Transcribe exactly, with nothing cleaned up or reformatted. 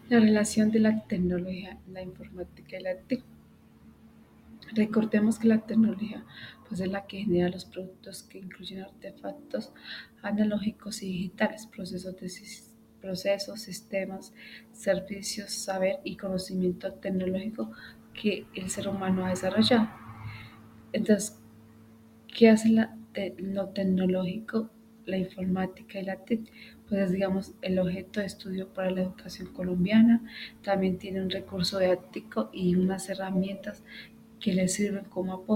La relación de la tecnología, la informática y la TIC. Recordemos que la tecnología pues, es la que genera los productos que incluyen artefactos analógicos y digitales, procesos, de, sis- procesos, sistemas, servicios, saber y conocimiento tecnológico que el ser humano ha desarrollado. Entonces, ¿qué hace la te- lo tecnológico, la informática y la T I C? Pues es, digamos, el objeto de estudio para la educación colombiana. También tiene un recurso didáctico y unas herramientas que le sirven como apoyo.